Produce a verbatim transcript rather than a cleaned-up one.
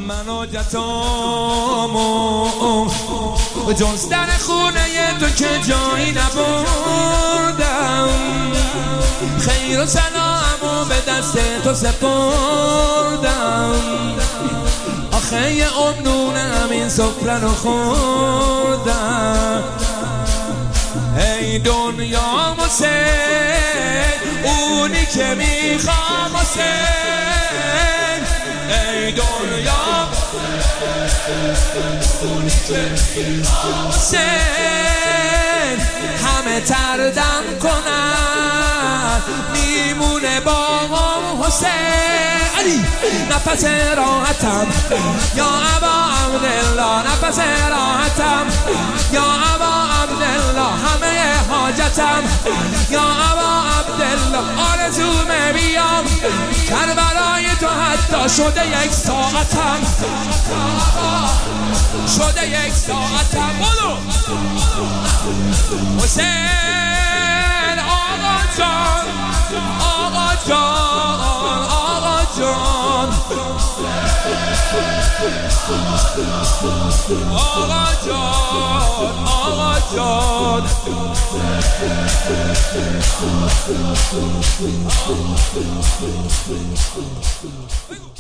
من حاجتامو جز در خونه تو که جایی نبردم، خیر و سلامو به دست تو سپردم. آخه یه امنونم این سفره رو خوردم. ای دنیا حسین، اونی که میخوام حسین. ای دنیا اونی که میخوام حسین. همه تردم کنن میمونه با هم حسین. علی نفس راحتم یا ابا عبدالله، نفس راحتم یا ابا عبدالله، همه حاجتم یا ابا عبدالله. آرزومه بیام کربلای تو حتی شده یک ساعتم، شده یک ساعتم. بولو حسین آقا جان، آقا جان، آقا جان، آقا جان، آقا جان.